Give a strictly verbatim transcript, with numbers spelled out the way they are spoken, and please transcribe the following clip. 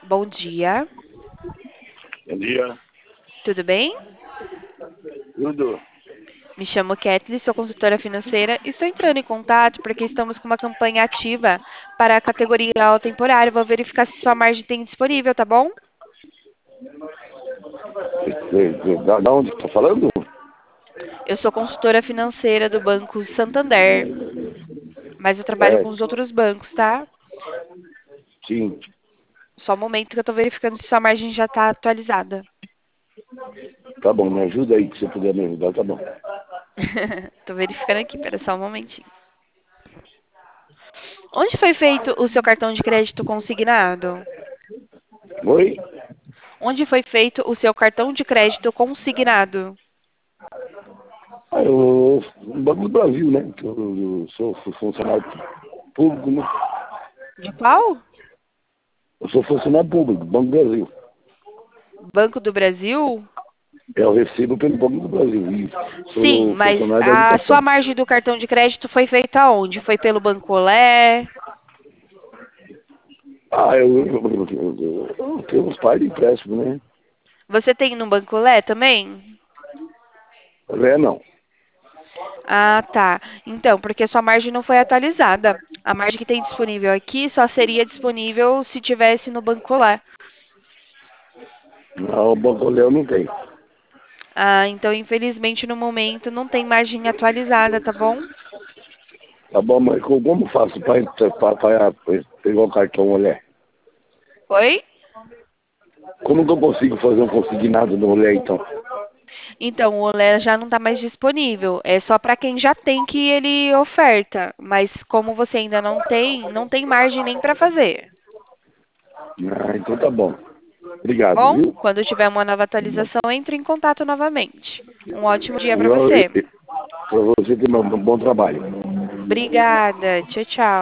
Bom dia, Bom dia. tudo bem? Tudo? Me chamo Kathleen, sou consultora financeira e estou entrando em contato porque estamos com uma campanha ativa para a categoria aula temporária. Vou verificar se sua margem tem disponível, tá bom? Você- você- Da, da onde que tá falando? Eu sou consultora financeira do Banco Santander, mas eu trabalho É, com os outros bancos, tá? sim. Só um momento que eu estou verificando se sua margem já está atualizada. Tá bom, me ajuda aí, se você puder me ajudar, tá bom. Estou verificando aqui, pera só um momentinho. Onde foi feito o seu cartão de crédito consignado? Oi? Onde foi feito o seu cartão de crédito consignado? Ah, eu, no Banco do Brasil, né? Que eu, eu sou funcionário público, né? De qual? Eu sou funcionário público, do Banco do Brasil. Banco do Brasil? Eu recebo pelo Banco do Brasil e Sim, sou mas funcionário da a sua educação. margem do cartão de crédito foi feita aonde? Foi pelo Bancolé? Ah, eu, eu, eu, eu- eu tenho uns pais de empréstimo, né? Você tem no Bancolé também? É, não. Ah, tá. Então, porque sua margem não foi atualizada. A margem que tem disponível aqui só seria disponível se tivesse no Bancolé. Não, o Banco Leão não tem. Ah, então infelizmente no momento não tem margem atualizada, tá bom? Tá bom, mas co- como faço para pegar o cartão olhar? Oi? Como que eu consigo fazer um consignado no olhar, então? Então, o Olé já não está mais disponível. É só para quem já tem que ele oferta. Mas como você ainda não tem, não tem margem nem para fazer. Ah, então tá bom. Tá Obrigado, bom? viu? Quando tiver uma nova atualização, entre em contato novamente. Um ótimo dia para Para você. você ter um bom trabalho. Obrigada. Tchau, tchau.